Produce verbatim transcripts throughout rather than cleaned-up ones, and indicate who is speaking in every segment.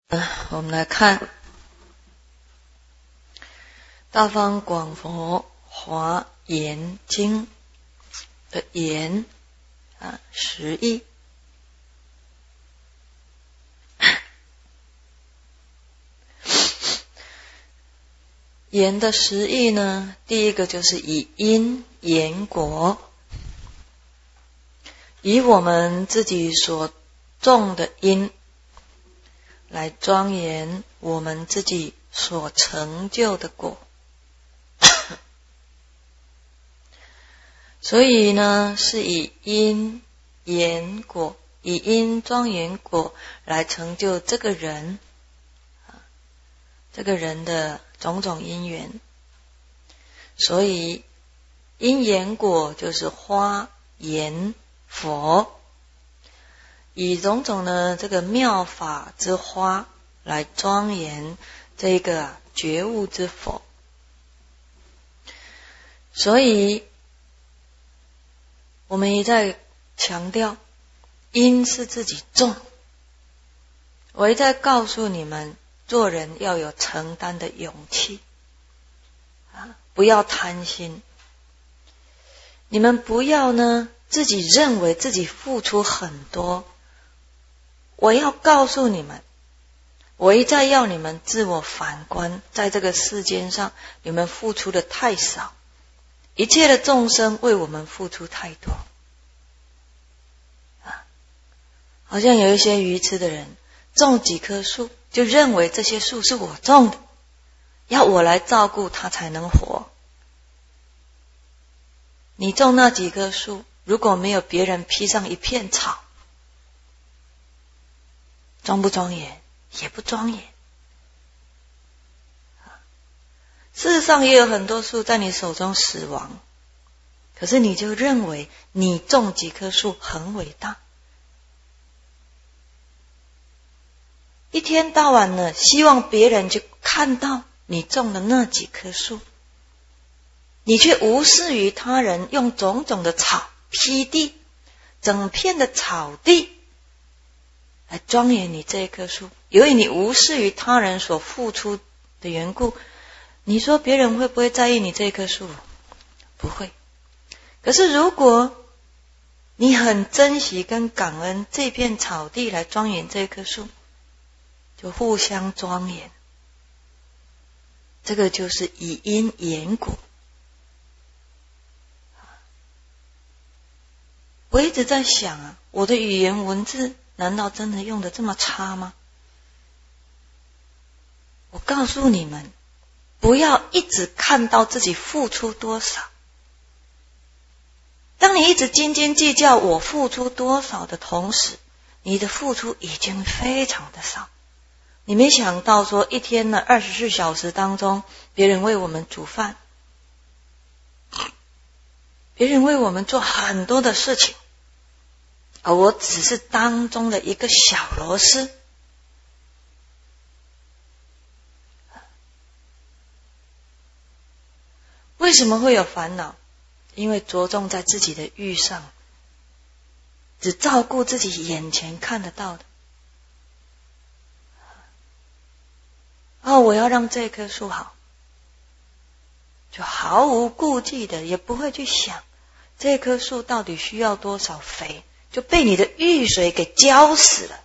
Speaker 1: 我们来看《大方广佛华严经》的言啊十义。言的十义呢，第一个就是以因言果，以我们自己所种的因来庄严我们自己所成就的果。所以呢，是以因言果，以因庄严果来成就这个人，这个人的种种因缘。所以因言果就是花言佛，以种种的这个妙法之花来庄严这个觉悟之佛。所以我们一再强调，因是自己种。我一再告诉你们，做人要有承担的勇气啊，不要贪心。你们不要呢自己认为自己付出很多。我要告诉你们，我一再要你们自我反观，在这个世间上你们付出的太少，一切的众生为我们付出太多啊！好像有一些愚痴的人种几棵树，就认为这些树是我种的，要我来照顾它才能活。你种那几棵树，如果没有别人披上一片草，庄不庄严？也不庄严。事实上也有很多树在你手中死亡，可是你就认为你种几棵树很伟大，一天到晚呢希望别人去看到你种的那几棵树，你却无视于他人用种种的草披地，整片的草地来庄严你这一棵树。由于你无视于他人所付出的缘故，你说别人会不会在意你这一棵树？不会。可是如果你很珍惜跟感恩这片草地来庄严这一棵树，就互相庄严。这个就是以因言果。我一直在想啊，我的语言文字难道真的用得这么差吗？我告诉你们，不要一直看到自己付出多少。当你一直斤斤计较我付出多少的同时，你的付出已经非常的少。你没想到说一天呢二十四小时当中，别人为我们煮饭，别人为我们做很多的事情，而我只是当中的一个小螺丝。为什么会有烦恼？因为着重在自己的欲上，只照顾自己眼前看得到的。哦，我要让这棵树好，就毫无顾忌的，也不会去想这棵树到底需要多少肥，就被你的欲水给浇死了。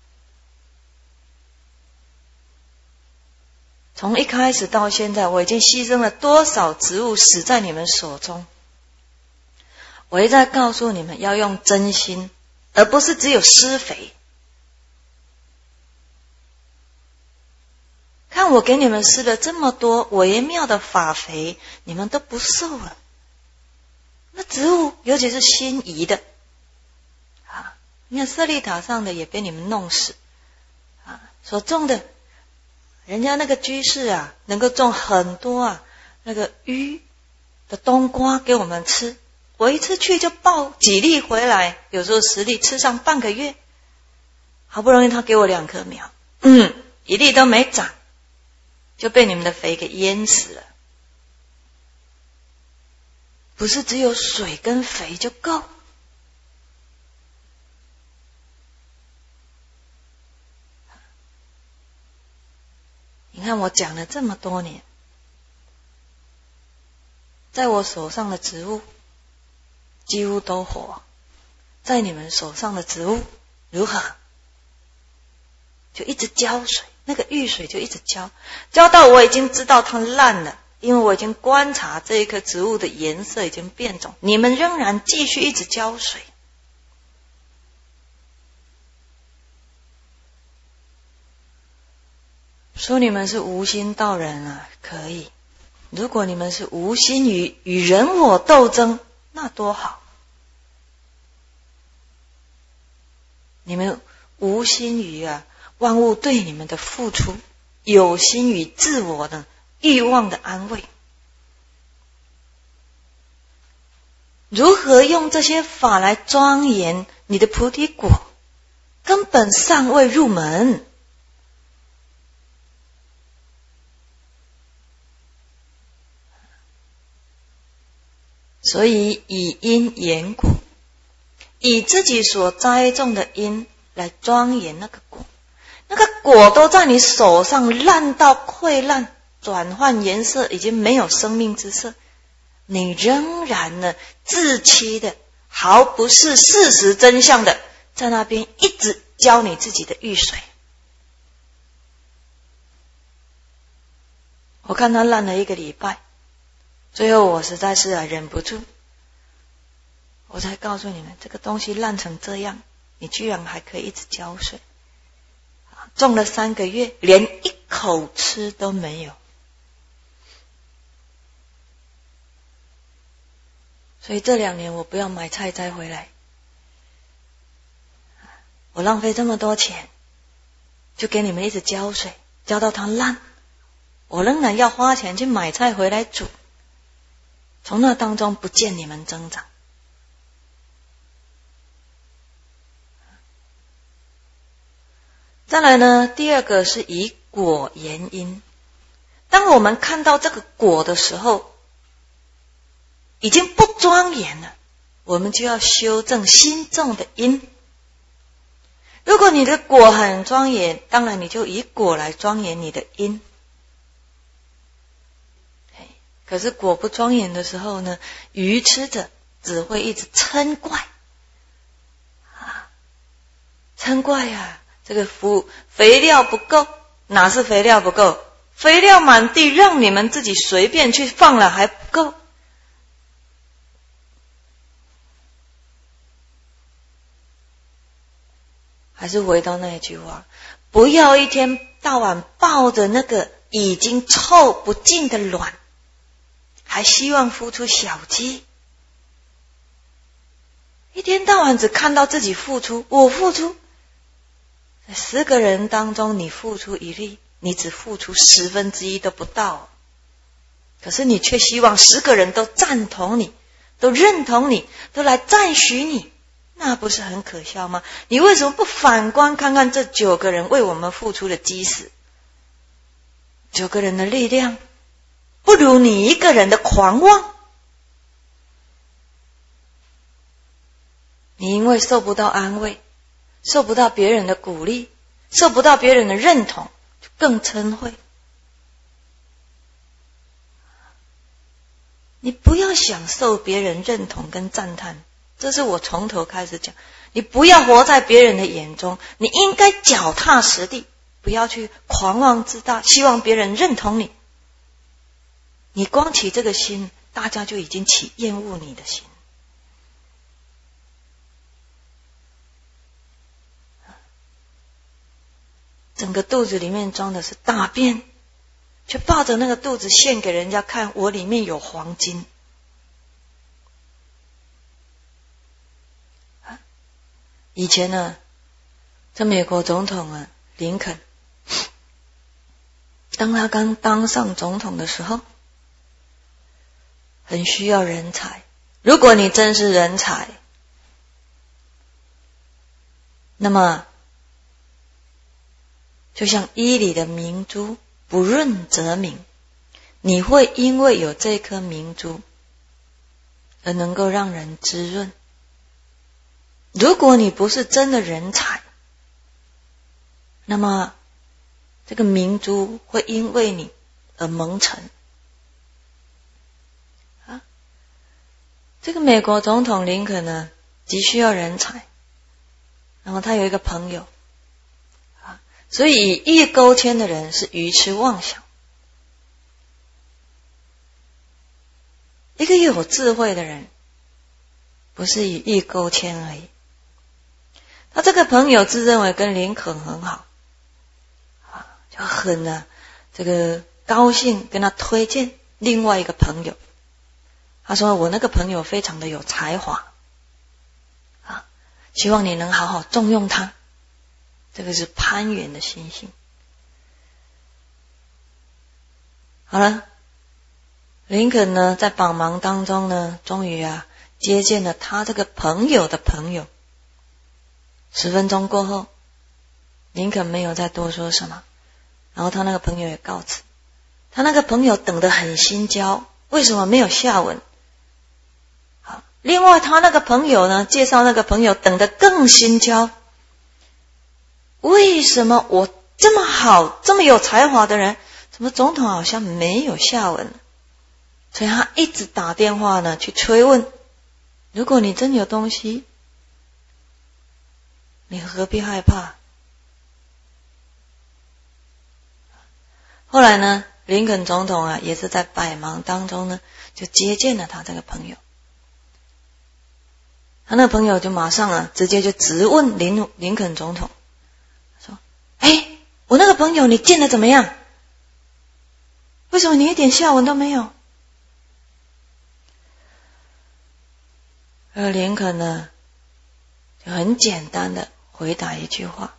Speaker 1: 从一开始到现在，我已经牺牲了多少植物死在你们手中。我一再告诉你们要用真心，而不是只有施肥。看我给你们施了这么多微妙的法肥，你们都不受了。那植物尤其是心仪的啊，你看舍利塔上的也被你们弄死啊，所种的人家那个居士啊，能够种很多啊那个鱼的冬瓜给我们吃，我一次去就抱几粒回来，有时候十粒，吃上半个月。好不容易他给我两棵苗，嗯，一粒都没长，就被你们的肥给淹死了。不是只有水跟肥就够。 你看我讲了这么多年，在我手上的植物几乎都活，在你们手上的植物如何？就一直浇水，那个浴水就一直浇，浇到我已经知道它烂了，因为我已经观察这一棵植物的颜色已经变种，你们仍然继续一直浇水。说你们是无心道人啊，可以。如果你们是无心于与人我斗争，那多好。你们无心于啊万物对你们的付出，有心于自我的欲望的安慰。如何用这些法来庄严你的菩提果，根本尚未入门。所以以因言果，以自己所栽种的因来庄严那个果，那个果都在你手上烂到溃烂，转换颜色，已经没有生命之色，你仍然呢自欺的，毫不是事实真相的，在那边一直浇你自己的浴水。我看他烂了一个礼拜，最后我实在是啊忍不住，我才告诉你们，这个东西烂成这样，你居然还可以一直浇水。种了三个月，连一口吃都没有。所以这两年我不要买菜摘回来，我浪费这么多钱，就给你们一直浇水，浇到它烂，我仍然要花钱去买菜回来煮，从那当中不见你们增长。再来呢，第二个是以果言因。当我们看到这个果的时候，已经不庄严了，我们就要修正心种的因。如果你的果很庄严，当然你就以果来庄严你的因。可是果不庄严的时候呢，愚痴者只会一直嗔怪啊，嗔怪啊，这个肥肥料不够，哪是肥料不够？肥料满地，让你们自己随便去放了还不够。还是回到那一句话，不要一天到晚抱着那个已经臭不净的卵，还希望孵出小鸡。一天到晚只看到自己付出，我付出。十个人当中你付出一粒，你只付出十分之一都不到，可是你却希望十个人都赞同你，都认同你，都来赞许你，那不是很可笑吗？你为什么不反观看看这九个人为我们付出的基石？九个人的力量不如你一个人的狂妄。你因为受不到安慰，受不到别人的鼓励，受不到别人的认同，就更嗔恚。你不要享受别人认同跟赞叹，这是我从头开始讲。你不要活在别人的眼中，你应该脚踏实地，不要去狂妄自大，希望别人认同你。你光起这个心，大家就已经起厌恶你的心。整个肚子里面装的是大便，却抱着那个肚子献给人家看，我里面有黄金。以前呢，在美国总统啊林肯，当他刚当上总统的时候，很需要人才。如果你真是人才，那么就像衣里的明珠，不润则明，你会因为有这颗明珠而能够让人滋润。如果你不是真的人才，那么这个明珠会因为你而蒙尘啊。这个美国总统林肯呢，急需要人才，然后他有一个朋友啊，所以以意勾牵的人是愚痴妄想。一个有智慧的人，不是以意勾牵而已。他这个朋友自认为跟林肯很好啊，就很呢这个高兴跟他推荐另外一个朋友。他说我那个朋友非常的有才华啊，希望你能好好重用他。这个是攀援的心性。好了，林肯呢在帮忙当中呢，终于啊接见了他这个朋友的朋友。十分钟过后，林肯没有再多说什么，然后他那个朋友也告辞。他那个朋友等得很心焦，为什么没有下文？好，另外他那个朋友呢，介绍那个朋友等得更心焦，为什么我这么好这么有才华的人，怎么总统好像没有下文？所以他一直打电话呢去催问，如果你真有东西，你何必害怕？后来呢，林肯总统啊也是在百忙当中呢就接见了他这个朋友。他那个朋友就马上啊直接就质问林林肯总统说，哎，我那个朋友你见得怎么样？为什么你一点下文都没有？而林肯呢就很简单的回答一句话，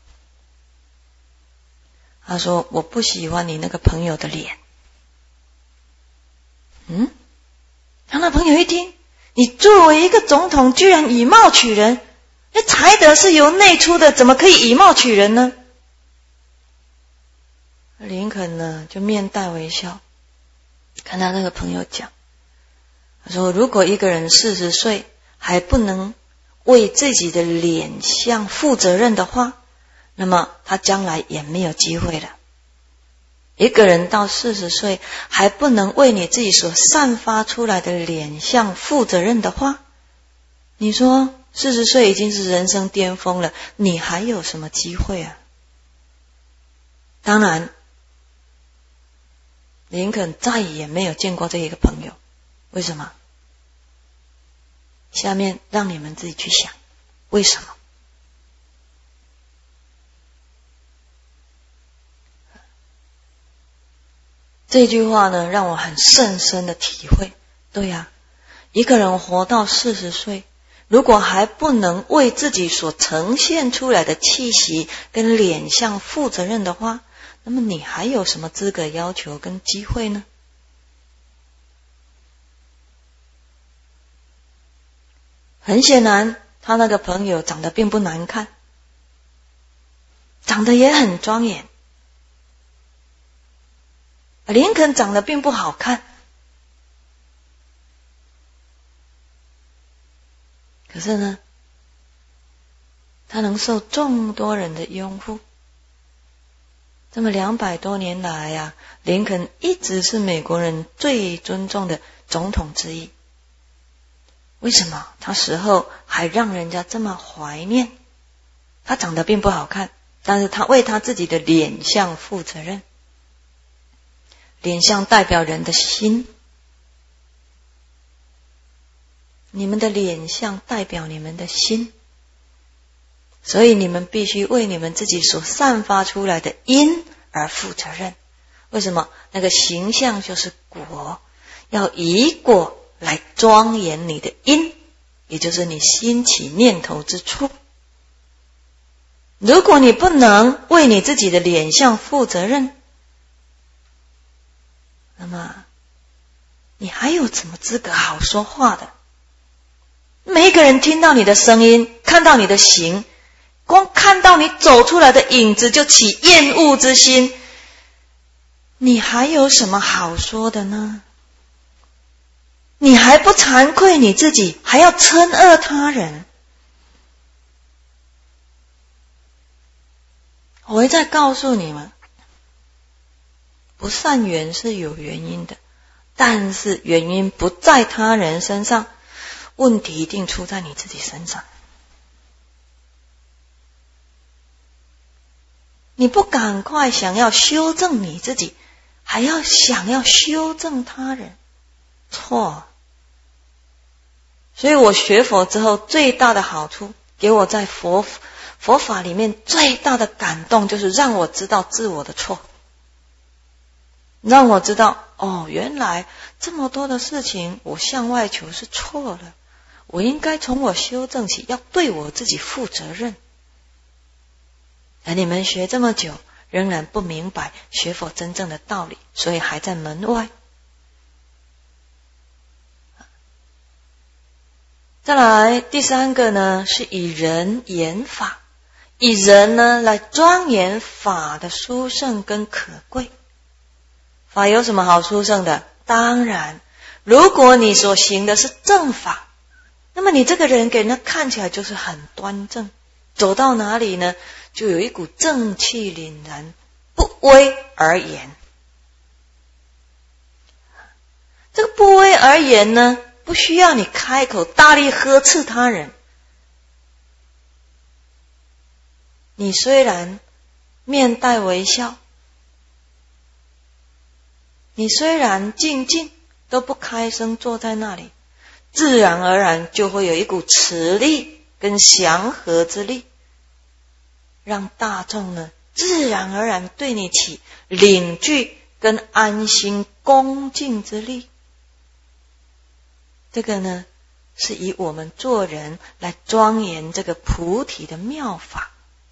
Speaker 1: 他说我不喜欢你那个朋友的脸。嗯，他那朋友一听，你作为一个总统居然以貌取人，那才德是由内出的，怎么可以以貌取人呢？林肯呢就面带微笑跟他那个朋友讲，他说如果一个人四十岁还不能为自己的脸相负责任的话，那么他将来也没有机会了。一个人到四十岁还不能为你自己所散发出来的脸相负责任的话，你说四十岁已经是人生巅峰了，你还有什么机会啊？当然林肯再也没有见过这一个朋友。为什么？下面让你们自己去想，为什么？这句话呢，让我很深深的体会。对呀、啊，一个人活到四十岁，如果还不能为自己所呈现出来的气息跟脸相负责任的话，那么你还有什么资格要求跟机会呢？很显然，他那个朋友长得并不难看，长得也很庄严。林肯长得并不好看，可是呢，他能受众多人的拥护。这么两百多年来呀、啊，林肯一直是美国人最尊重的总统之一。为什么他死后还让人家这么怀念？他长得并不好看，但是他为他自己的脸相负责任。脸相代表人的心，你们的脸相代表你们的心，所以你们必须为你们自己所散发出来的因而负责任。为什么？那个形象就是果，要以果来庄严你的因，也就是你心起念头之处。如果你不能为你自己的脸相负责任，那么你还有什么资格好说话的？每一个人听到你的声音，看到你的形，光看到你走出来的影子就起厌恶之心，你还有什么好说的呢？你还不惭愧你自己，还要嗔恶他人。我会再告诉你们， 不善缘是有原因的，但是原因不在他人身上，问题一定出在你自己身上。你不赶快想要修正你自己，还要想要修正他人，错。所以我学佛之后最大的好处，给我在佛佛法里面最大的感动，就是让我知道自我的错，让我知道哦，原来这么多的事情我向外求是错了，我应该从我修正起，要对我自己负责任。而你们学这么久，仍然不明白学佛真正的道理，所以还在门外。再来第三个呢，是以人言法，以人呢来庄严法的殊胜跟可贵。法有什么好殊胜的？当然，如果你所行的是正法，那么你这个人给人家看起来就是很端正，走到哪里呢，就有一股正气凛然，不威而严。这个不威而严呢，不需要你开口大力呵斥他人。你虽然面带微笑，你虽然静静都不开声坐在那里，自然而然就会有一股慈力跟祥和之力，让大众呢自然而然对你起领惧跟安心恭敬之力。这个呢是以我们做人来庄严这个菩提的妙法。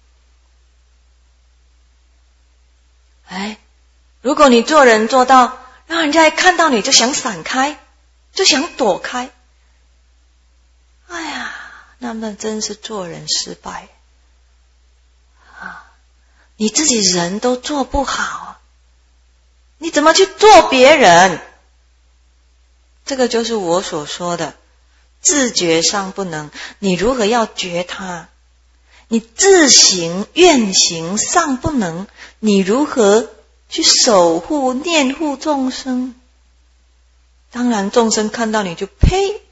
Speaker 1: 哎，如果你做人做到让人家一看到你就想闪开，就想躲开，哎呀，那么真是做人失败啊！你自己人都做不好，你怎么去做别人？这个就是我所说的自觉上不能，你如何要觉他？你自行愿行上不能，你如何去守护念护众生？当然众生看到你就呸，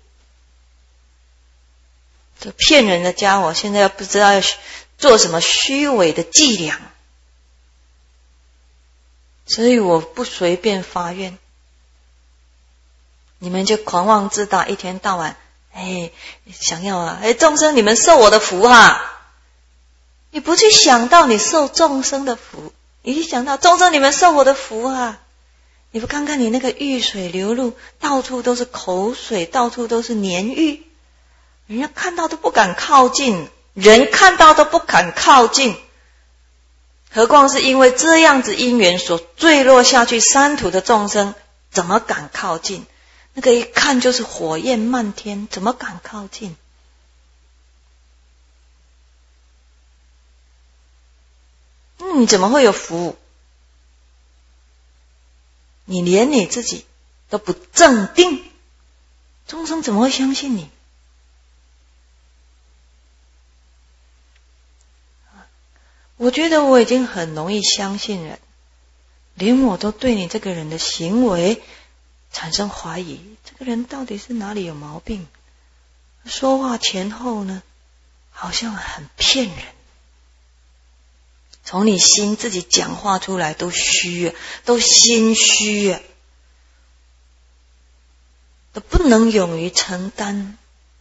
Speaker 1: 这骗人的家伙现在不知道要做什么虚伪的伎俩，所以我不随便发愿。你们就狂妄自大，一天到晚哎想要啊，哎众生你们受我的福啊，你不去想到你受众生的福，你去想到众生你们受我的福啊，你不看看你那个浴水流露，到处都是口水，到处都是黏浴，人家看到都不敢靠近，人看到都不敢靠近，何况是因为这样子因缘所坠落下去三途的众生，怎么敢靠近？那个一看就是火焰漫天，怎么敢靠近？嗯，你怎么会有福？你连你自己都不正定，众生怎么会相信你？我觉得我已经很容易相信人，连我都对你这个人的行为产生怀疑，这个人到底是哪里有毛病？说话前后呢，好像很骗人。从你心自己讲话出来都虚啊，都心虚啊，都不能勇于承担。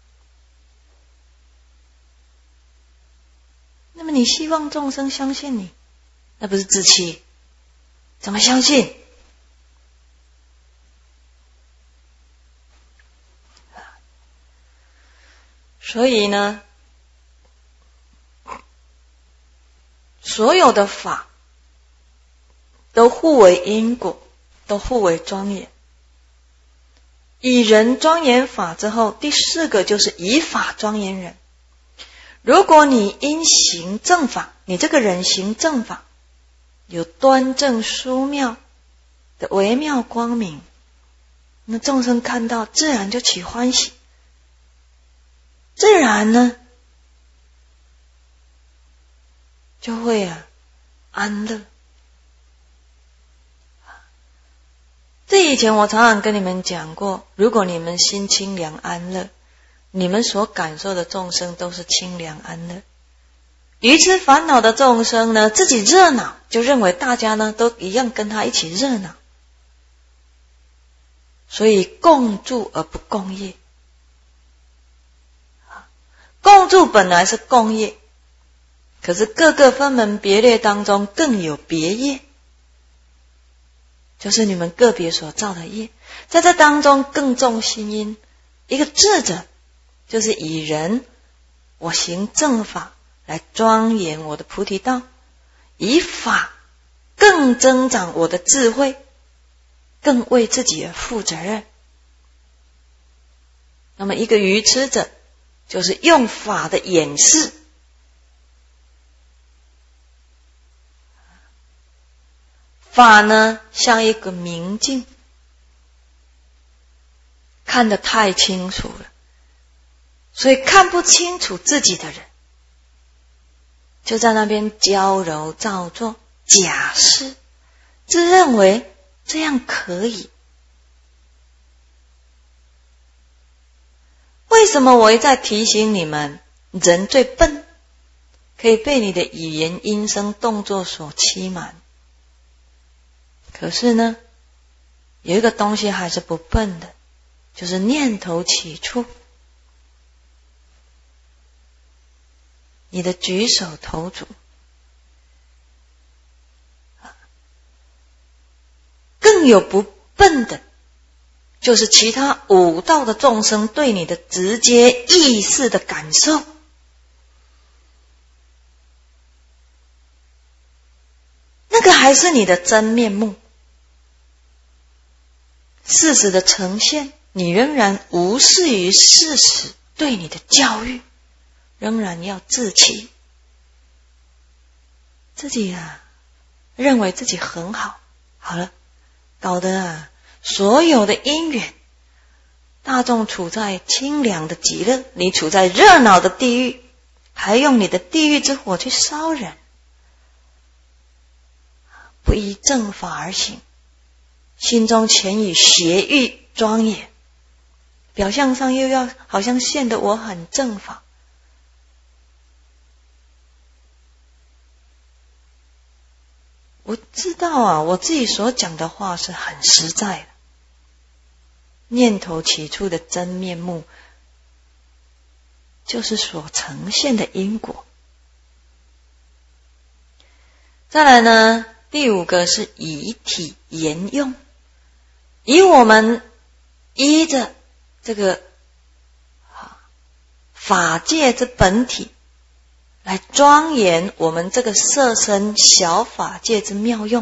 Speaker 1: 那么你希望众生相信你，那不是自欺？怎么相信？所以呢，所有的法都互为因果，都互为庄严。以人庄严法之后，第四个就是以法庄严人。如果你因行正法，你这个人行正法，有端正殊妙的微妙光明，那众生看到自然就起欢喜，自然呢就会啊安乐。 这以前我常常跟你们讲过，如果你们心清凉安乐，你们所感受的众生都是清凉安乐。愚痴烦恼的众生呢，自己热闹，就认为大家呢都一样跟他一起热闹，所以共住而不共业。共住本来是共业，可是各个分门别类当中更有别业，就是你们个别所造的业，在这当中更重心因。一个智者就是以人我行正法来庄严我的菩提道，以法更增长我的智慧，更为自己而负责任。那么一个愚痴者就是用法的掩饰，法呢像一个明镜，看得太清楚了，所以看不清楚自己的人，就在那边娇柔造作，假施，自认为这样可以。为什么我一再提醒你们，人最笨，可以被你的语言、音声、动作所欺瞒？可是呢，有一个东西还是不笨的，就是念头起处。你的举手投足，更有不笨的，就是其他五道的众生对你的直接意识的感受。那个还是你的真面目，事实的呈现，你仍然无视于事实对你的教育，仍然要自欺，自己啊认为自己很好，好了，搞得啊所有的因缘，大众处在清凉的极乐，你处在热闹的地狱，还用你的地狱之火去烧人，不依正法而行，心中全以邪欲庄严，表象上又要好像显得我很正法。我知道啊，我自己所讲的话是很实在的，念头起初的真面目，就是所呈现的因果。再来呢，第五个是以体言用，以我们依着这个法界之本体来庄严我们这个色身小法界之妙用，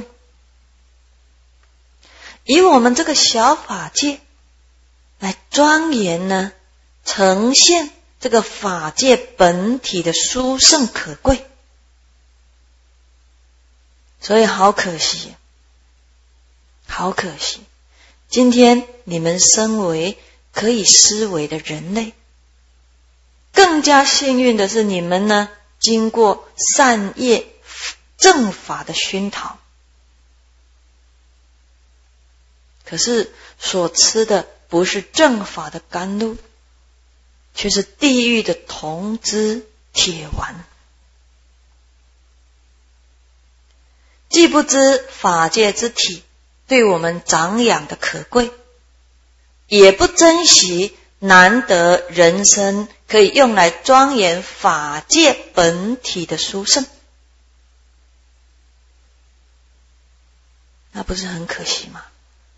Speaker 1: 以我们这个小法界来庄严呢，呈现这个法界本体的殊胜可贵。所以好可惜，好可惜，今天你们身为可以思维的人类，更加幸运的是你们呢，经过善业正法的熏陶，可是所吃的不是正法的甘露，却是地狱的铜枝铁丸。既不知法界之体对我们长养的可贵，也不珍惜难得人生可以用来庄严法界本体的殊胜，那不是很可惜吗？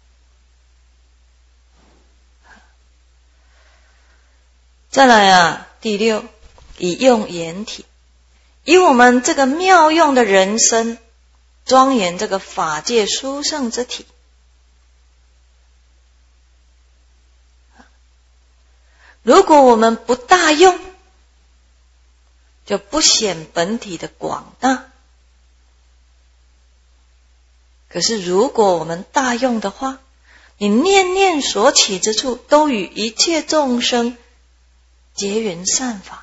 Speaker 1: 再来啊，第六，以用言体，以我们这个妙用的人生庄严这个法界殊胜之体。如果我们不大用，就不显本体的广大。可是如果我们大用的话，你念念所起之处都与一切众生结缘善法。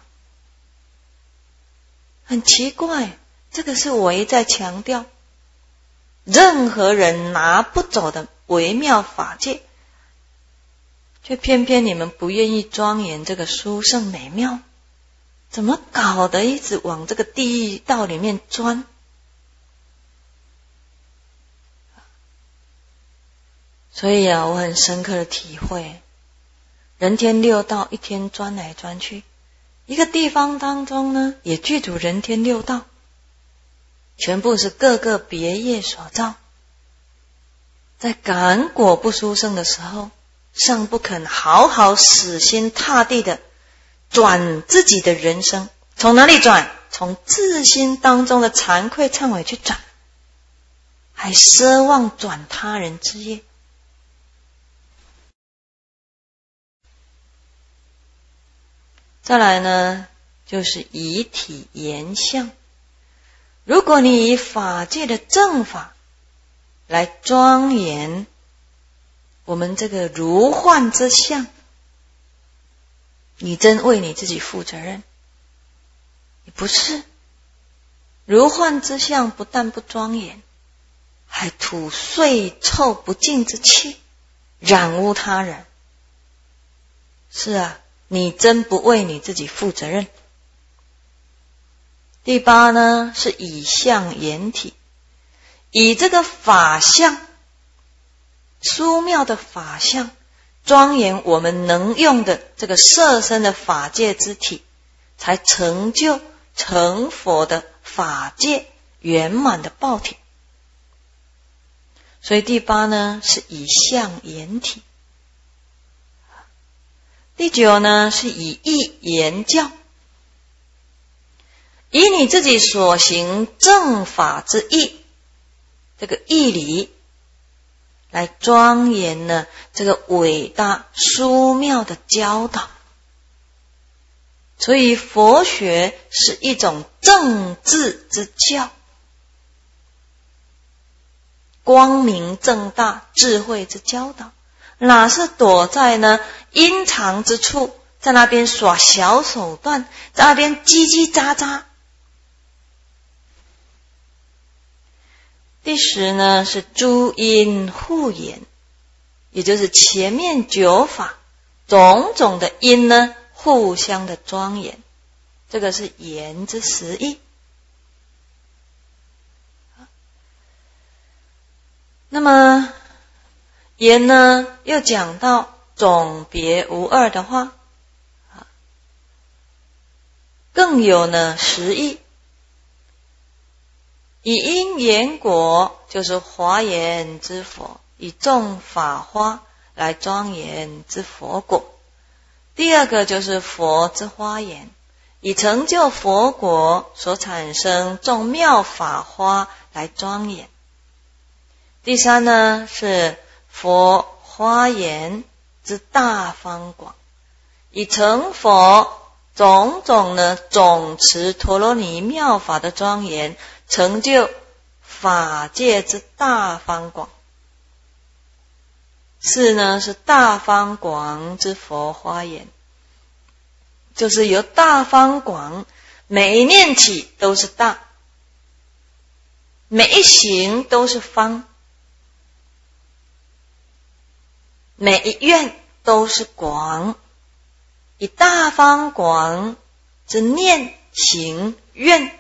Speaker 1: 很奇怪，这个是我一再强调，任何人拿不走的微妙法界，却偏偏你们不愿意庄严这个殊胜美妙，怎么搞得一直往这个地狱道里面钻？所以啊，我很深刻的体会，人天六道一天钻来钻去，一个地方当中呢，也具足人天六道，全部是各个别业所造。在感果不殊胜的时候，尚不肯好好死心塌地的转自己的人生。从哪里转？从自心当中的惭愧忏悔去转，还奢望转他人之业。再来呢，就是以体言相。如果你以法界的正法来庄严我们这个如幻之相，你真为你自己负责任？你不是。如幻之相不但不庄严，还吐秽臭不净之气，染污他人。是啊，你真不为你自己负责任。第八呢，是以相言体，以这个法相，殊妙的法相，庄严我们能用的这个色身的法界之体，才成就成佛的法界圆满的报体。所以第八呢，是以相言体。第九呢，是以义言教，以你自己所行正法之义，这个义理来庄严呢这个伟大殊妙的教导。所以佛学是一种正智之教，光明正大智慧之教导，哪是躲在呢阴藏之处，在那边耍小手段，在那边叽叽喳喳。第十呢，是诸因互演，也就是前面九法种种的因呢互相的庄严，这个是言之实义。那么言呢又讲到总别无二的话，更有呢实义。以因缘果就是华严之佛，以众法花来庄严之佛果。第二个就是佛之花严，以成就佛果所产生众妙法花来庄严。第三呢，是佛花严之大方广，以成佛种种呢总持陀罗尼妙法的庄严，成就法界之大方广。四呢，是大方广之佛花严，就是由大方广，每一念起都是大，每一行都是方，每一愿都是广，以大方广之念行愿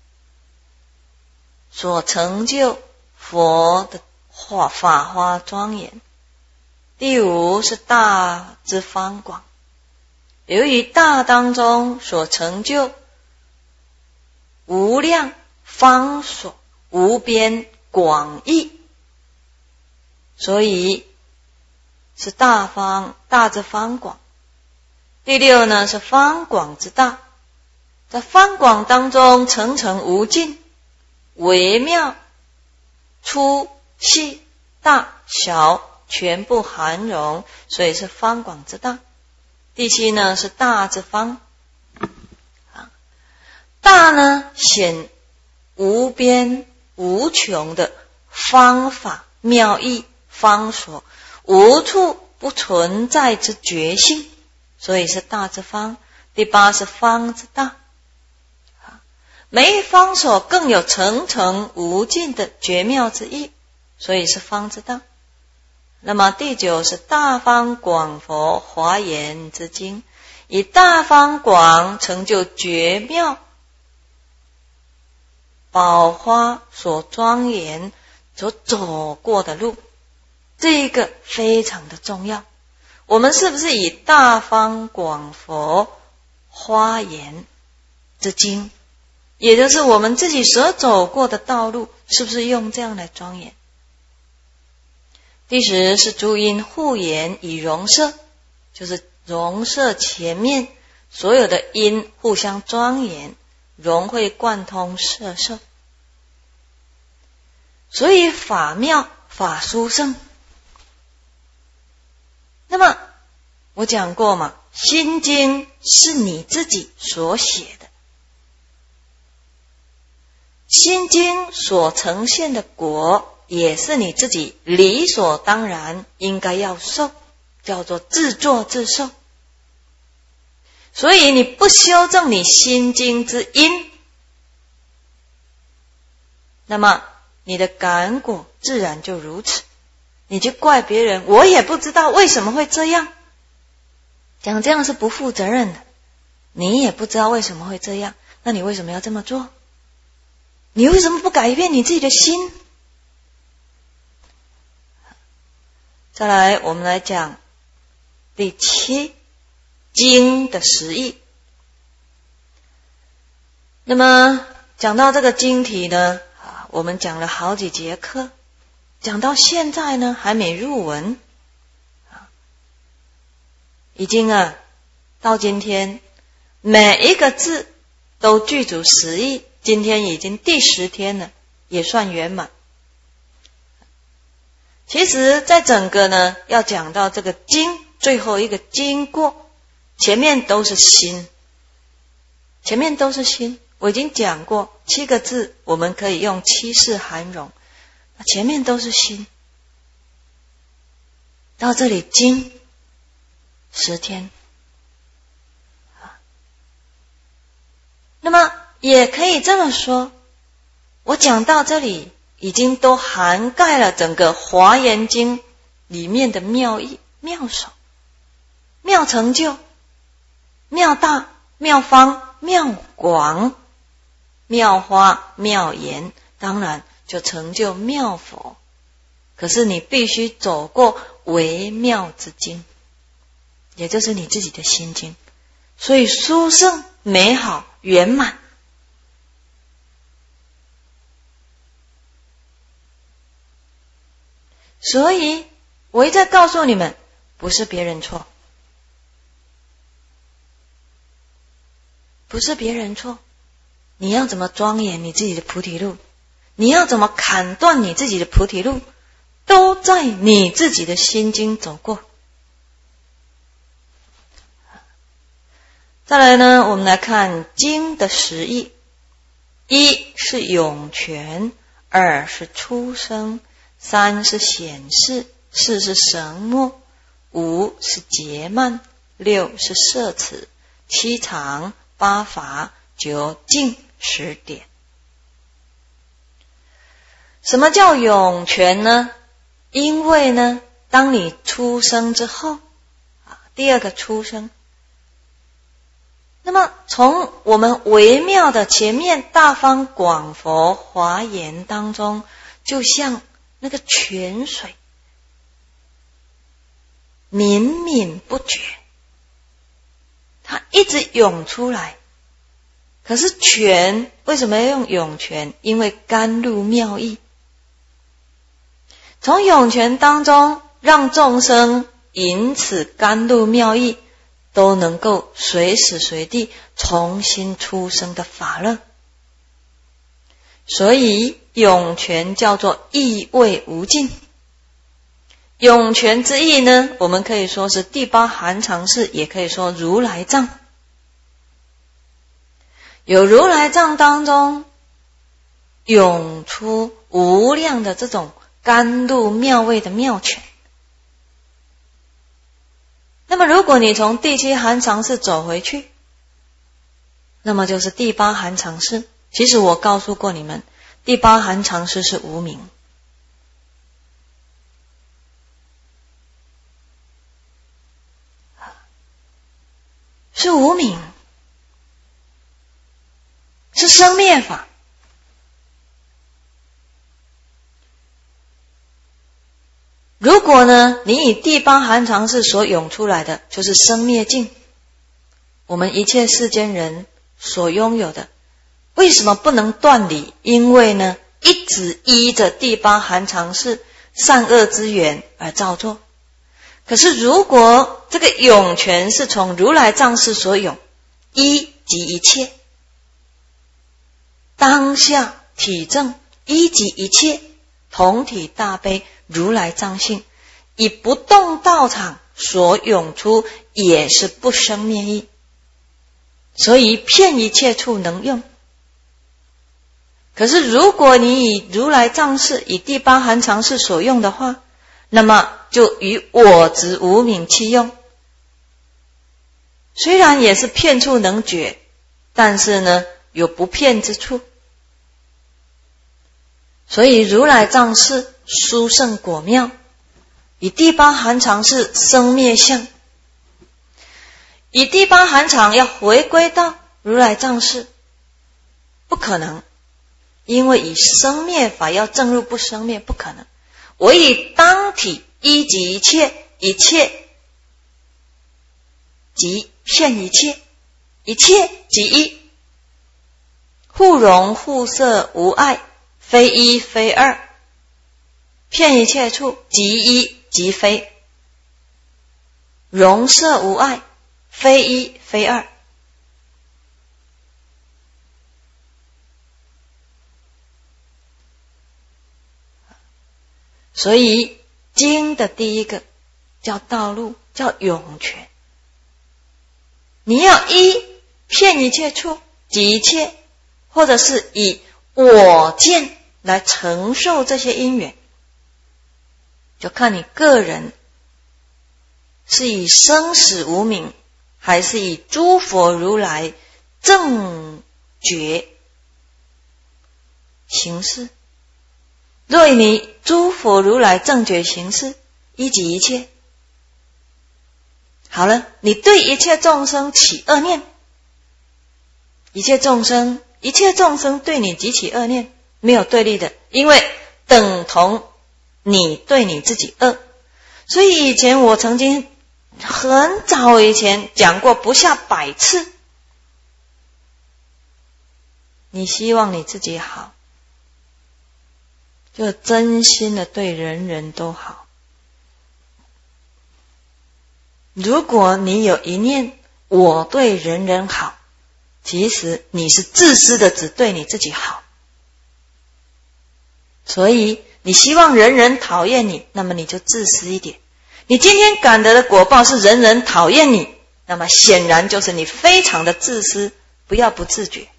Speaker 1: 所成就佛的法花庄严。第五是大之方广，由于大当中所成就无量方所无边广义，所以是大方大之方广。第六呢，是方广之大，在方广当中层层无尽，微妙粗细大小全部含容，所以是方广之大。第七呢，是大之方，大呢显无边无穷的方法妙义方所，无处不存在之觉性，所以是大之方。第八是方之大，每一方所更有层层无尽的绝妙之意，所以是方之大。 那么第九是大方广佛华严之经，以大方广成就绝妙宝花所庄严所走过的路，这个非常的重要。我们是不是以大方广佛华严之经，也就是我们自己所走过的道路，是不是用这样来庄严？第十是诸因互言以容摄，就是容摄前面所有的因互相庄严，融会贯通摄受，所以法妙法殊胜。那么我讲过嘛，心经是你自己所写的，心经所呈现的果也是你自己理所当然应该要受，叫做自作自受。所以你不修正你心经之因，那么你的感果自然就如此。你就怪别人，我也不知道为什么会这样，讲这样是不负责任的。你也不知道为什么会这样，那你为什么要这么做？你为什么不改变你自己的心？再来，我们来讲第七经的实义。那么讲到这个经题呢，我们讲了好几节课，讲到现在呢还没入文，已经啊到今天每一个字都具足实义，今天已经第十天了，也算圆满。其实在整个呢要讲到这个经最后一个经过，前面都是心，前面都是心。我已经讲过七个字，我们可以用七世含容，前面都是心。到这里经十天，那么也可以这么说，我讲到这里已经都涵盖了整个华严经里面的妙义、妙手、妙成就、妙大、妙方、妙广、妙花、妙言，当然就成就妙佛。可是你必须走过微妙之经，也就是你自己的心经，所以殊胜、美好、圆满。所以我一再告诉你们，不是别人错，不是别人错，你要怎么庄严你自己的菩提路，你要怎么砍断你自己的菩提路，都在你自己的心经走过。再来呢，我们来看经的实义。一是涌泉，二是出生，三是显示，四是神默，五是结曼，六是摄持，七常，八法，九净，十点。什么叫涌泉呢？因为呢，当你出生之后，第二个出生，那么从我们微妙的前面大方广佛华严当中，就像那个泉水泯泯不绝，它一直涌出来。可是泉为什么要用涌泉？因为甘露妙义，从涌泉当中让众生因此甘露妙义都能够随时随地重新出生的法乐。所以涌泉叫做意味无尽。涌泉之意呢，我们可以说是第八含常事，也可以说如来藏。有如来藏当中涌出无量的这种甘露妙味的妙泉。那么如果你从第七含常事走回去，那么就是第八含常事。其实我告诉过你们，第八含常事是无明。 是无明，是生灭法。如果呢，你以第八含藏识所涌出来的就是生灭境，我们一切世间人所拥有的，为什么不能断理？因为呢，一直依着第八含藏识善恶之缘而造作。可是如果这个涌泉是从如来藏识所涌，一即一切，当下体证一即一切，同体大悲如来藏性，以不动道场所涌出，也是不生灭意，所以遍一切处能用。可是如果你以如来藏识以第八含藏识所用的话，那么就与我执无明契用，虽然也是遍处能觉，但是呢有不遍之处。所以如来藏识殊胜果妙，以第八含藏识生灭相，以第八含藏要回归到如来藏识不可能，因为以生灭法要证入不生灭不可能。我以当体一即一切，一切即遍一切，一切即一，互融互摄无碍，非一非二，遍一切处即一即非，融摄无碍，非一非二。所以经的第一个叫道路，叫涌泉。你要一遍一切处即一切，或者是以我见来承受这些因缘，就看你个人是以生死无明，还是以诸佛如来正觉行事。若以你诸佛如来正觉行事，一即一切。好了，你对一切众生起恶念，一切众生一切众生对你起起恶念，没有对立的，因为等同你对你自己恶。所以以前我曾经很早以前讲过不下百次，你希望你自己好，就真心的对人人都好。如果你有一念我对人人好，其实你是自私的，只对你自己好。所以你希望人人讨厌你，那么你就自私一点。你今天感得的果报是人人讨厌你，那么显然就是你非常的自私，不要不自觉。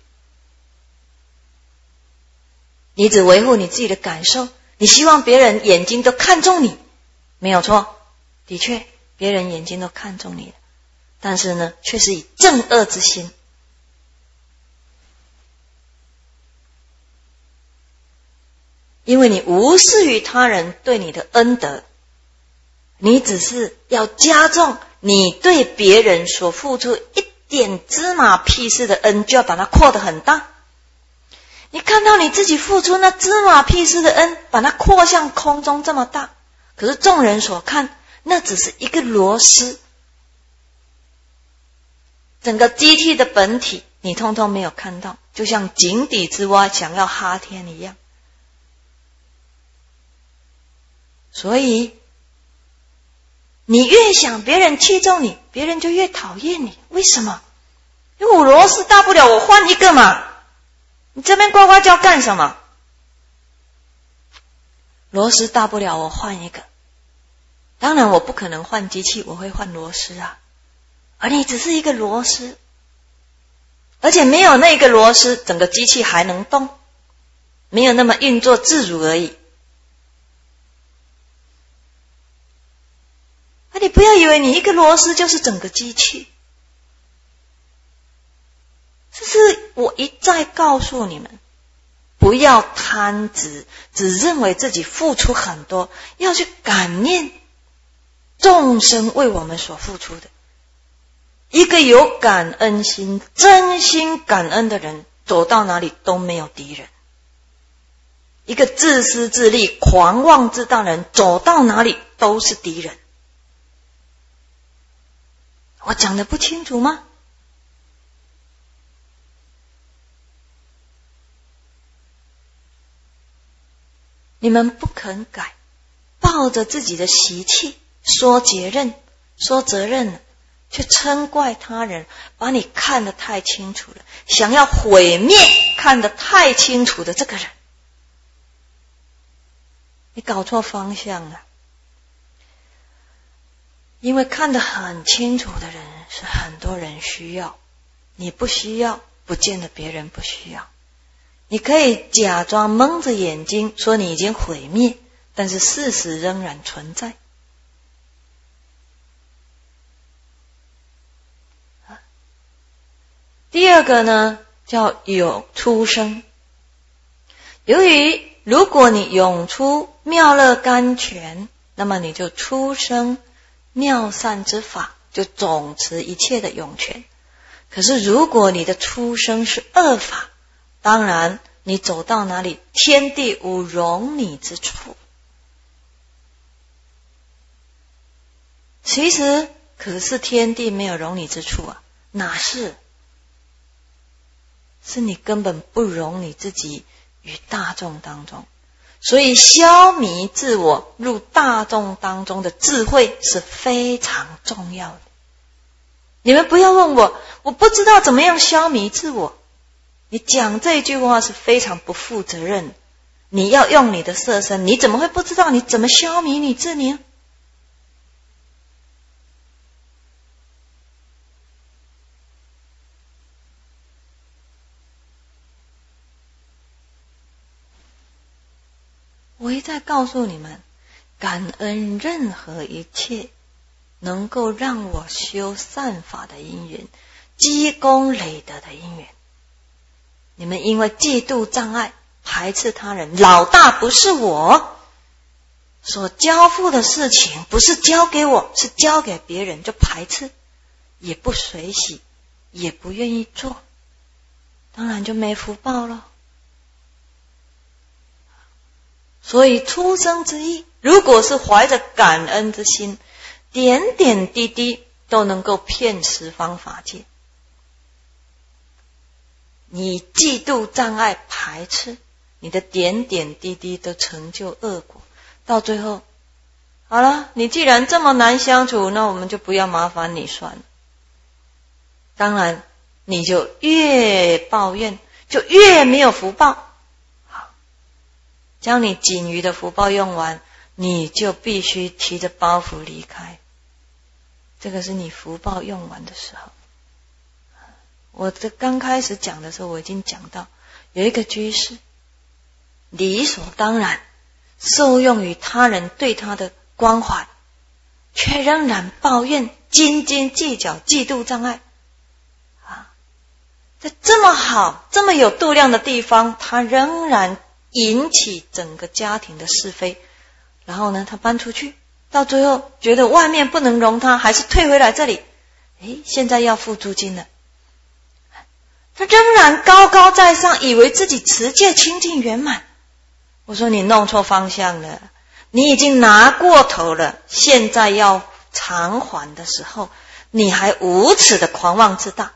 Speaker 1: 你只维护你自己的感受，你希望别人眼睛都看中你，没有错，的确别人眼睛都看中你了，但是呢却是以正恶之心。因为你无视于他人对你的恩德，你只是要加重你对别人所付出一点芝麻屁事的恩，就要把它扩得很大。你看到你自己付出那芝麻屁事的恩，把它扩向空中这么大，可是众人所看，那只是一个螺丝，整个机体的本体你通通没有看到，就像井底之蛙想要哈天一样。所以你越想别人器重你，别人就越讨厌你。为什么？因为我螺丝大不了我换一个嘛，你这边呱呱叫干什么？螺丝大不了我换一个，当然我不可能换机器，我会换螺丝啊。而你只是一个螺丝，而且没有那个螺丝，整个机器还能动，没有那么运作自如而已。啊，你不要以为你一个螺丝就是整个机器，这是我一再告诉你们，不要贪执，只认为自己付出很多，要去感念众生为我们所付出的。 一个有感恩心、真心感恩的人，走到哪里都没有敌人。一个自私自利、狂妄自大的人，走到哪里都是敌人。我讲得不清楚吗？你们不肯改，抱着自己的习气，说责任，说责任，却嗔怪他人，把你看得太清楚了，想要毁灭看得太清楚的这个人，你搞错方向了。因为看得很清楚的人是很多人需要，你不需要，不见得别人不需要。你可以假装蒙着眼睛说你已经毁灭，但是事实仍然存在。第二个呢，叫有出生。由于如果你涌出妙乐甘泉，那么你就出生妙善之法，就总持一切的涌泉。可是如果你的出生是恶法，当然你走到哪里，天地无容你之处。其实可是天地没有容你之处啊，哪是？是你根本不容你自己于大众当中。所以消弭自我入大众当中的智慧是非常重要的。你们不要问我，我不知道怎么样消弭自我。你讲这句话是非常不负责任的。你要用你的色身，你怎么会不知道你怎么消弭你自己呢？我一再告诉你们，感恩任何一切能够让我修善法的因缘，积功累德的因缘。你们因为嫉妒障碍排斥他人，老大不是我，所交付的事情不是交给我，是交给别人，就排斥，也不随喜，也不愿意做，当然就没福报了。所以出生之意，如果是怀着感恩之心，点点滴滴都能够遍十方法界。你嫉妒障碍排斥，你的点点滴滴都成就恶果，到最后好了，你既然这么难相处，那我们就不要麻烦你算了。当然你就越抱怨，就越没有福报。好，将你仅余的福报用完，你就必须提着包袱离开。这个是你福报用完的时候。我这刚开始讲的时候，我已经讲到有一个居士理所当然受用于他人对他的关怀，却仍然抱怨、斤斤计较、嫉妒障碍啊！在这么好、这么有度量的地方，他仍然引起整个家庭的是非。然后呢，他搬出去，到最后觉得外面不能容他，还是退回来这里。诶，现在要付租金了。他仍然高高在上，以为自己持戒清净圆满。我说你弄错方向了，你已经拿过头了，现在要偿还的时候，你还无耻的狂妄自大。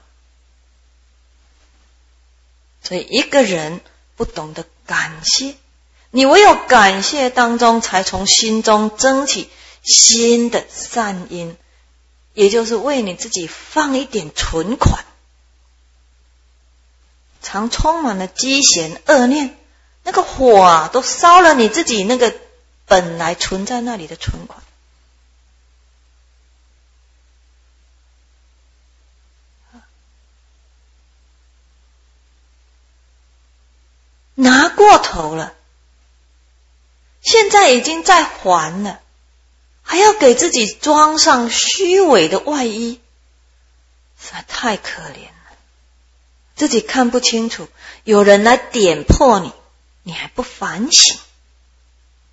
Speaker 1: 所以一个人不懂得感谢，你唯有感谢当中，才从心中增起新的善因，也就是为你自己放一点存款。常充满了积嫌恶念，那个火啊，都烧了你自己那个本来存在那里的存款。拿过头了，现在已经在还了，还要给自己装上虚伪的外衣，实在太可怜了。自己看不清楚，有人来点破你，你还不反省，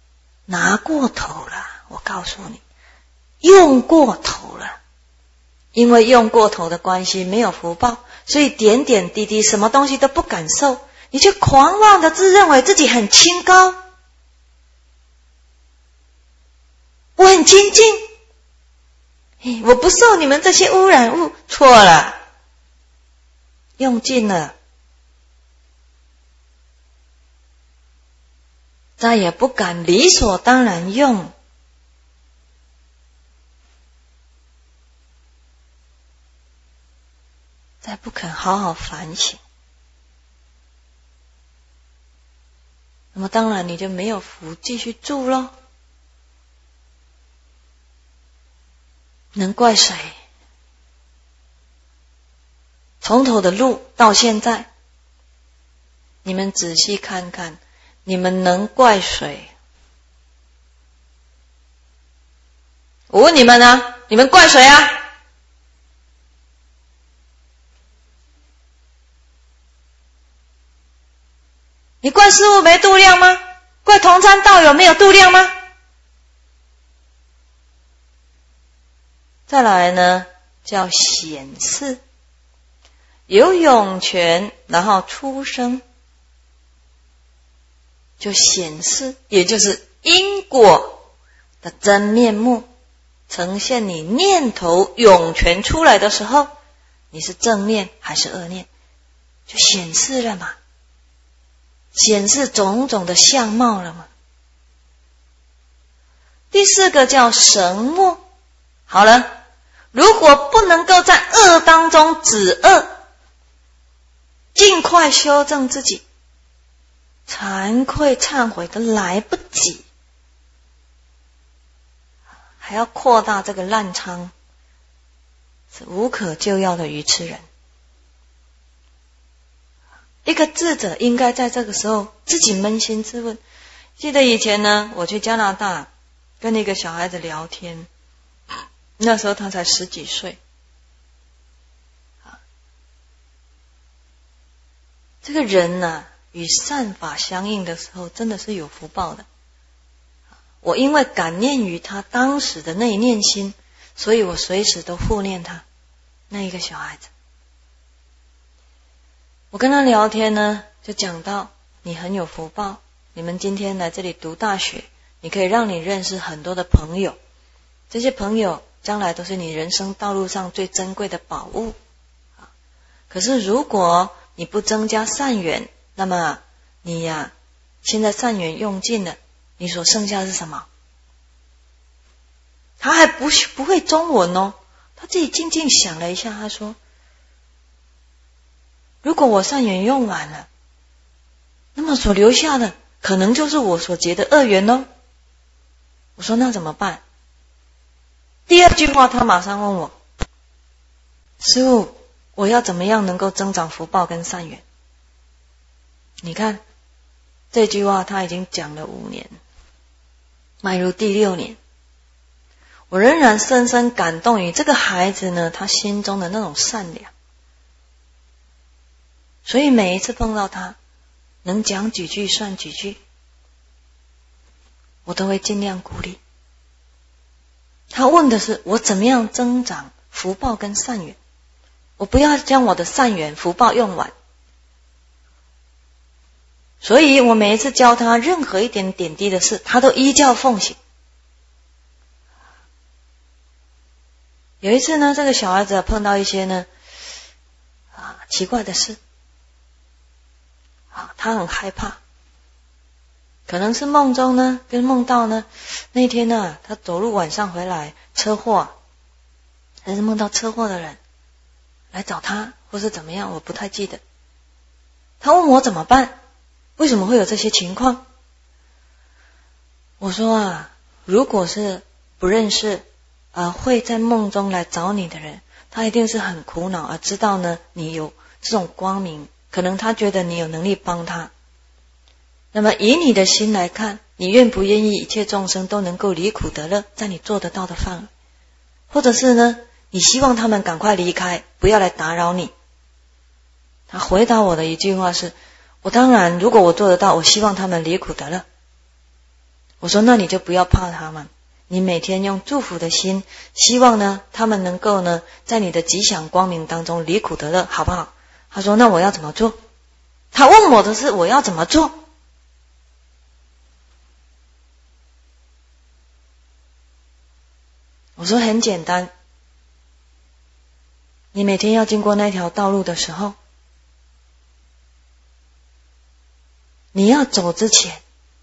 Speaker 1: 拿过头了。我告诉你，用过头了， 因为用过头的关系，没有福报，所以点点滴滴什么东西都不感受，你就狂妄的自认为自己很清高，我很清净，我不受你们这些污染物。错了，用尽了，再也不敢理所当然用。再不肯好好反省，那么当然你就没有福继续住咯。能怪谁？从头的路到现在，你们仔细看看，你们能怪谁？我问你们啊，你们怪谁啊？你怪师父没度量吗？怪同参道友没有度量吗？再来呢，叫显示，有涌泉然后出生，就显示，也就是因果的真面目，呈现你念头涌泉出来的时候，你是正念还是恶念，就显示了嘛，显示种种的相貌了嘛。第四个叫神默。好了，如果不能够在恶当中止恶，尽快修正自己，惭愧忏悔都来不及，还要扩大这个滥娼，是无可救药的愚痴人。一个智者应该在这个时候自己扪心自问。记得以前呢，我去加拿大跟一个小孩子聊天，那时候他才十几岁。这个人呢、啊，与善法相应的时候，真的是有福报的。我因为感念于他当时的那一念心，所以我随时都护念他。那一个小孩子，我跟他聊天呢，就讲到你很有福报，你们今天来这里读大学，你可以让你认识很多的朋友，这些朋友将来都是你人生道路上最珍贵的宝物。可是如果你不增加善缘，那么你呀、啊，现在善缘用尽了，你所剩下的是什么？他还不不会中文哦，他自己静静想了一下，他说：如果我善缘用完了，那么所留下的可能就是我所结的恶缘哦。我说那怎么办？第二句话他马上问我：师父，我要怎么样能够增长福报跟善缘？你看这句话他已经讲了五年，迈入第六年，我仍然深深感动于这个孩子呢，他心中的那种善良。所以每一次碰到他，能讲几句算几句，我都会尽量鼓励。他问的是我怎么样增长福报跟善缘，我不要将我的善缘福报用完。所以我每一次教他任何一点点滴的事，他都依教奉行。有一次呢，这个小孩子碰到一些呢啊奇怪的事啊，他很害怕，可能是梦中呢跟梦到呢，那天呢他走路晚上回来车祸，还是梦到车祸的人来找他，或是怎么样，我不太记得。他问我怎么办，为什么会有这些情况？我说啊，如果是不认识呃会在梦中来找你的人，他一定是很苦恼，而知道呢你有这种光明，可能他觉得你有能力帮他。那么以你的心来看，你愿不愿意一切众生都能够离苦得乐，在你做得到的范围？或者是呢你希望他们赶快离开，不要来打扰你？他回答我的一句话是：我当然如果我做得到，我希望他们离苦得乐。我说那你就不要怕他们， 你每天用祝福的心，希望呢他们能够呢在你的吉祥光明当中离苦得乐，好不好？他说那我要怎么做？他问我的是我要怎么做？我说很简单，你每天要经过那条道路的时候，你要走之前，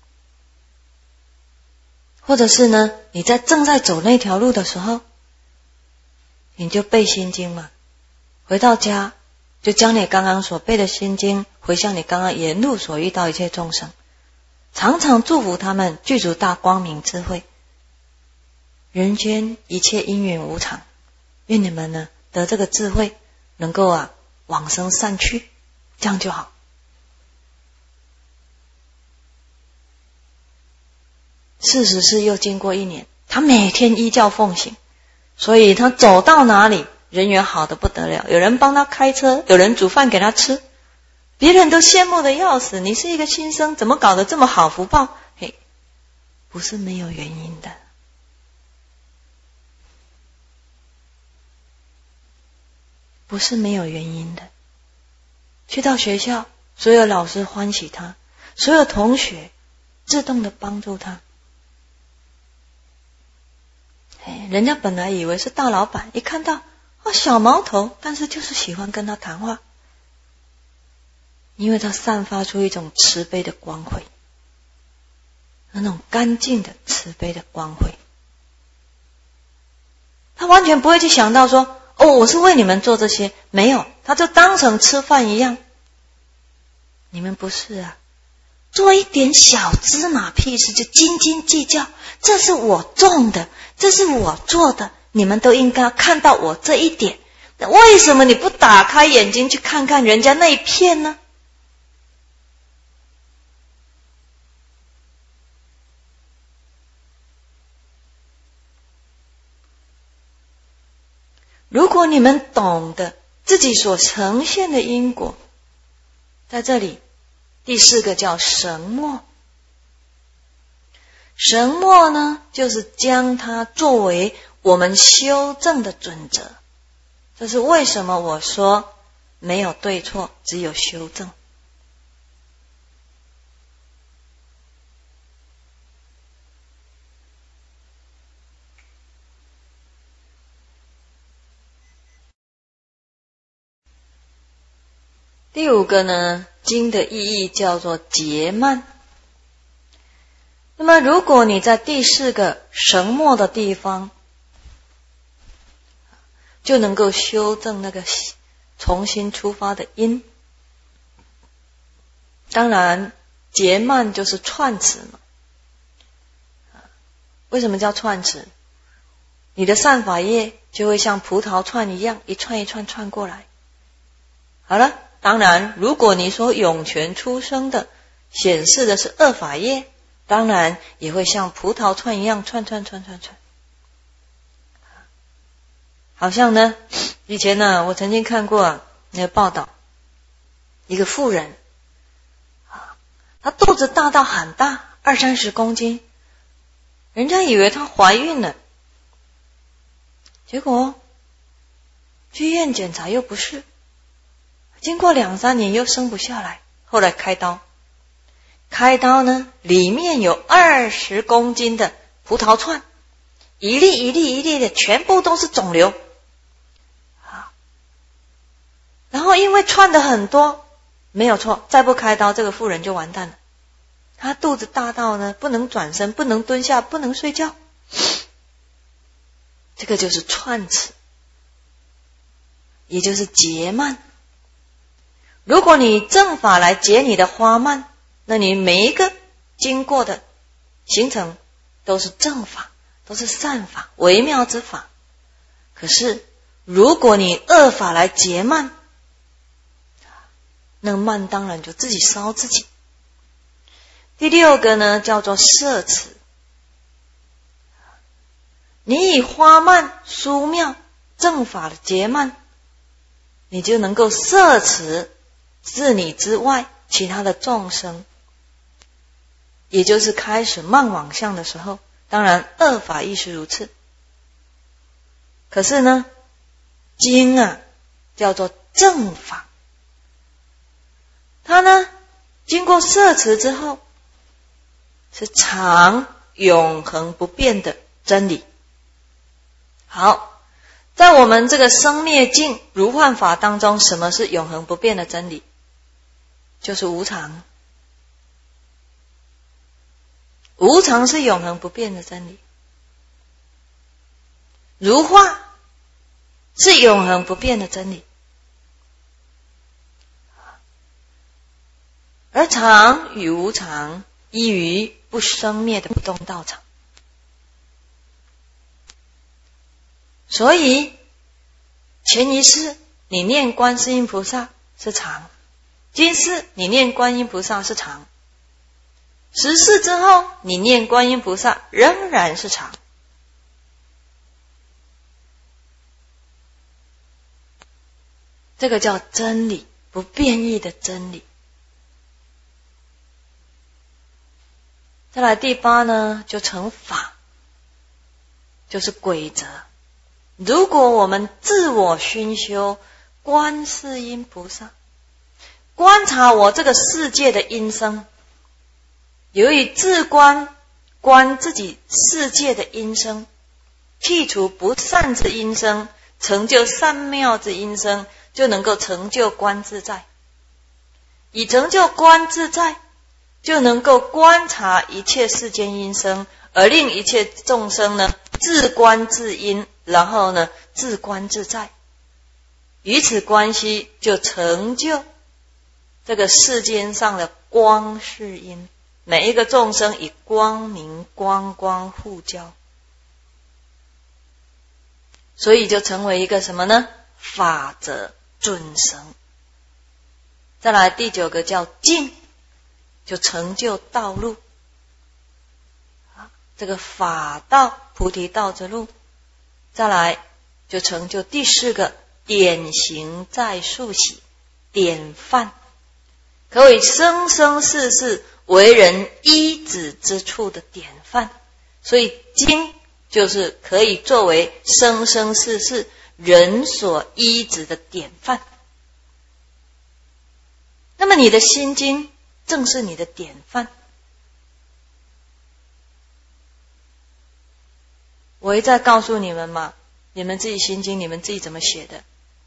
Speaker 1: 或者是呢你在正在走那条路的时候，你就背心经嘛，回到家就将你刚刚所背的心经回向你刚刚沿路所遇到一切众生，常常祝福他们具足大光明智慧，人间一切因缘无常，愿你们呢得这个智慧，能够啊往生善趣，这样就好。事实是又经过一年，他每天依教奉行，所以他走到哪里人缘好得不得了，有人帮他开车，有人煮饭给他吃，别人都羡慕的要死，你是一个新生怎么搞得这么好福报？嘿，不是没有原因的。不是没有原因的。去到学校，所有老师欢喜他，所有同学自动的帮助他。人家本来以为是大老板，一看到哦小毛头，但是就是喜欢跟他谈话，因为他散发出一种慈悲的光辉，那种干净的慈悲的光辉。他完全不会去想到说哦，我是为你们做这些，没有，他就当成吃饭一样。你们不是啊，做一点小芝麻屁事就斤斤计较，这是我种的，这是我做的，你们都应该看到我这一点。为什么你不打开眼睛去看看人家那一片呢？如果你们懂得自己所呈现的因果，在这里第四个叫神默。神默呢，就是将它作为我们修正的准则。这是为什么我说没有对错，只有修正。第五个呢，经的意义叫做结慢。那么如果你在第四个神默的地方，就能够修正那个重新出发的因。当然结慢就是串词嘛。为什么叫串词？你的善法业就会像葡萄串一样，一串一串串过来。好了，当然如果你说涌泉出生的显示的是恶法业，当然也会像葡萄串一样串串串串串。好像呢，以前呢，我曾经看过、啊、那个报道，一个妇人，她肚子大到很大，二三十公斤，人家以为她怀孕了，结果去医院检查又不是，经过两三年又生不下来，后来开刀，开刀呢，里面有二十公斤的葡萄串，一粒一粒一粒的，全部都是肿瘤。然后因为串的很多，没有错，再不开刀，这个妇人就完蛋了。她肚子大到呢，不能转身，不能蹲下，不能睡觉。这个就是串词，也就是结慢。如果你正法来结你的花蔓，那你每一个经过的行程都是正法，都是善法，微妙之法。可是如果你恶法来结慢，那慢当然就自己烧自己。第六个呢，叫做摄持。你以花蔓殊妙正法的结慢，你就能够摄持自你之外其他的众生，也就是开始慢往相的时候， 当然恶法亦是如此。可是呢，经啊叫做正法，它呢经过摄持之后，是常永恒不变的真理。好，在我们这个生灭境如幻法当中，什么是永恒不变的真理？就是无常。无常是永恒不变的真理，如化是永恒不变的真理，而常与无常依于不生灭的不动道场。所以前一世你念观世音菩萨是常，今世你念观音菩萨是常，十世之后你念观音菩萨仍然是常。这个叫真理，不变异的真理。再来第八呢，就成法，就是规则。如果我们自我熏修观世音菩萨，观察我这个世界的音声，由于自观观自己世界的音声，剔除不善之音声，成就善妙之音声，就能够成就观自在。以成就观自在，就能够观察一切世间音声，而令一切众生呢自观自因，然后呢自观自在。与此关系，就成就这个世间上的光是因，每一个众生以光明光光互交，所以就成为一个什么呢？法则准绳。再来第九个叫径，就成就道路，这个法道菩提道之路。再来就成就第四个典型在数喜，典范，可为生生世世为人依止之处的典范。所以经就是可以作为生生世世人所依止的典范。那么你的心经正是你的典范。我一再告诉你们嘛，你们自己心经你们自己怎么写的，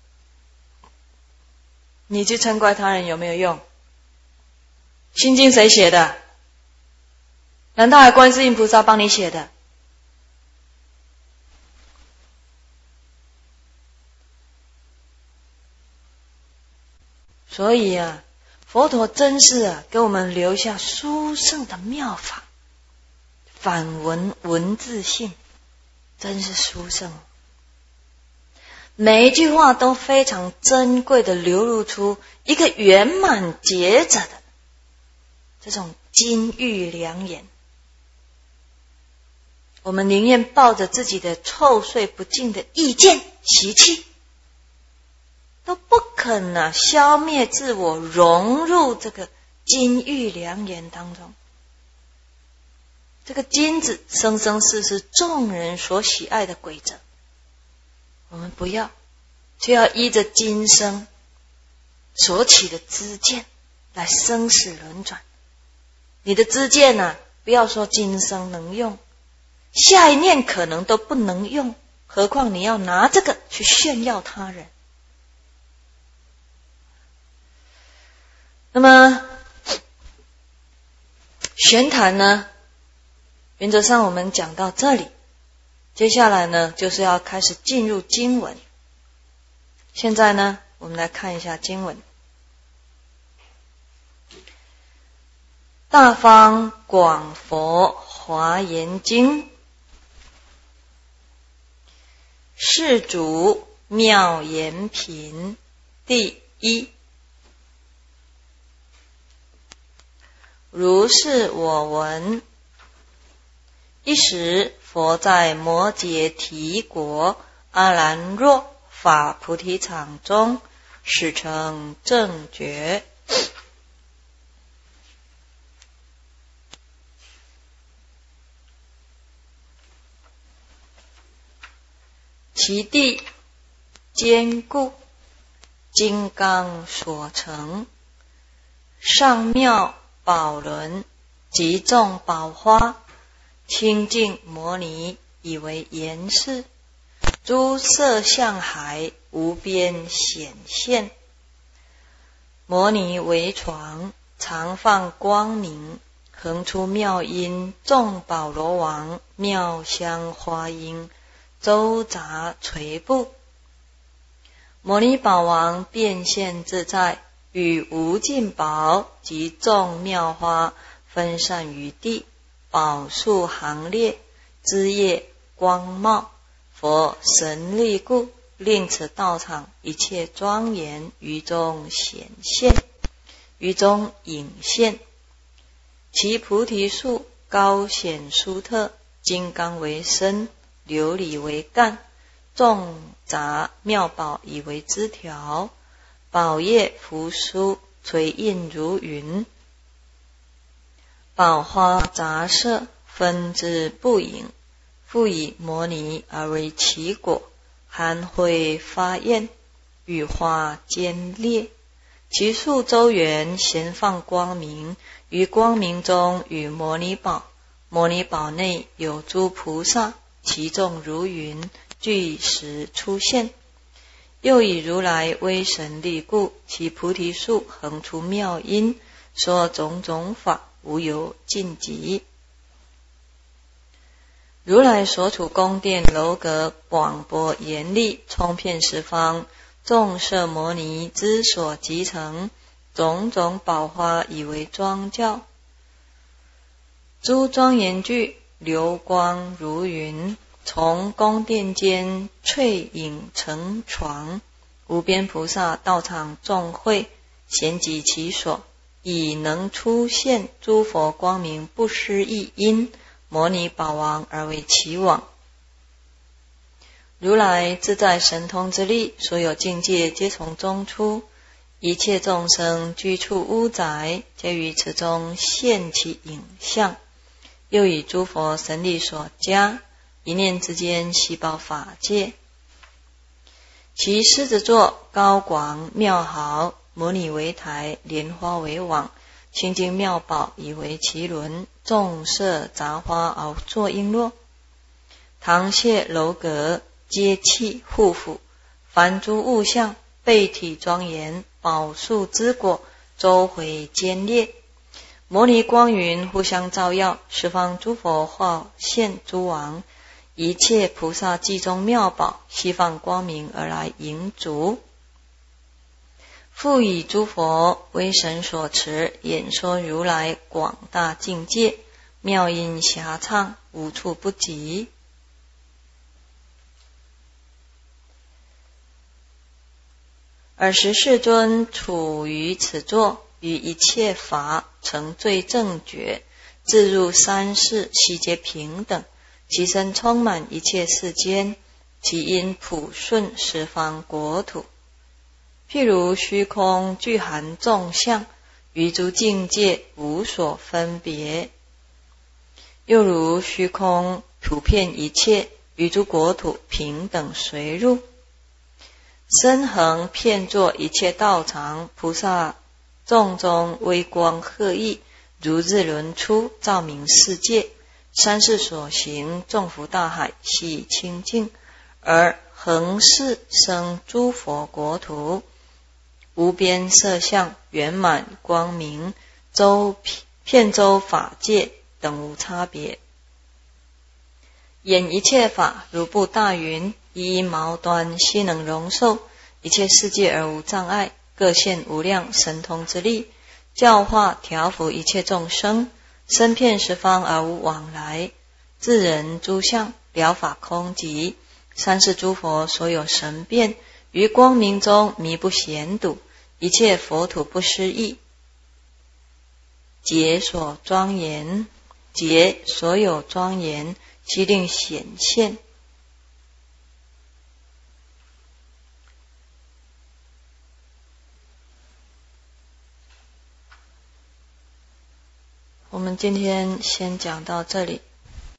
Speaker 1: 你去嗔怪他人有没有用？心经谁写的？难道还观世音菩萨帮你写的？所以啊，佛陀真是啊给我们留下殊胜的妙法，反文文字性真是殊胜，每一句话都非常珍贵的流露出一个圆满觉者的这种金玉良言。我们宁愿抱着自己的臭碎不净的意见习气，都不肯啊消灭自我，融入这个金玉良言当中。这个金子生生世世众人所喜爱的规则，我们不要，就要依着今生所起的知见来生死轮转。你的知见啊，不要说今生能用，下一念可能都不能用，何况你要拿这个去炫耀他人。那么玄谈呢，原则上我们讲到这里，接下来呢就是要开始进入经文。现在呢我们来看一下经文。大方广佛华严经，世主妙言品第一。如是我闻，一时佛在摩羯提国阿兰若法菩提场中，始成正觉。 其地坚固，金刚所成。上妙宝轮，即众宝花，清净摩尼以为严饰，诸色相海无边显现。摩尼为床，常放光明，恒出妙音，众宝罗王妙香花音，周匝垂布。摩尼宝王变现自在，与无尽宝及众妙花分散于地，宝树行列，枝叶光茂。佛神力故，令此道场一切庄严于中显现，于中隐现。其菩提树高显殊特，金刚为身，琉璃为干，众杂妙宝以为枝条，宝叶扶疏，垂印如云。宝花杂色，分之不盈，复以摩尼而为其果，含慧发焰，羽花尖裂。其树周圆，咸放光明，于光明中与摩尼宝，摩尼宝内有诸菩萨，其众如云，俱时出现。又以如来威神力故，其菩提树恒出妙音，说种种法，无有尽极。如来所处宫殿楼阁广博严丽，充遍十方，众摄摩尼之所集成，种种宝花以为庄教。诸庄严具流光如云，从宫殿间翠影成床。无边菩萨道场众会，咸集其所，以能出现诸佛光明不思议因，摩尼宝王而为其往。如来自在神通之力，所有境界皆从中出，一切众生居处屋宅，皆于此中现其影像。又以诸佛神力所加，一念之间悉报法界。其狮子座高广妙好，摩尼为台，莲花为网，清净妙宝以为其轮，众色杂花而作璎珞。堂榭楼阁，阶器护辅，凡诸物象，备体庄严，宝树之果，周回坚列。摩尼光云互相照耀，十方诸佛化现诸王，一切菩萨髻中妙宝，悉放光明而来迎足。复以诸佛威神所持，演说如来广大境界，妙音遐畅，无处不及。尔时世尊处于此座，于一切法成最正觉，自入三世，悉皆平等，其身充满一切世间，其因普顺十方国土。譬如虚空具含众相，于诸境界无所分别。又如虚空普遍一切，于诸国土平等随入。身恒遍作一切道场，菩萨众中微光赫熠，如日轮出，照明世界。三世所行，众福大海悉清净，而恒世生诸佛国土，无边色相，圆满光明，周遍周法界，等无差别。演一切法，如布大云，一因毛端，悉能容受一切世界而无障碍，各现无量神通之力，教化调伏一切众生，身遍十方而无往来，自人诸相，了法空寂。三世诸佛所有神变，于光明中迷不显睹，一切佛土不思议，皆所庄严，皆所有庄严，悉令显现。我们今天先讲到这里。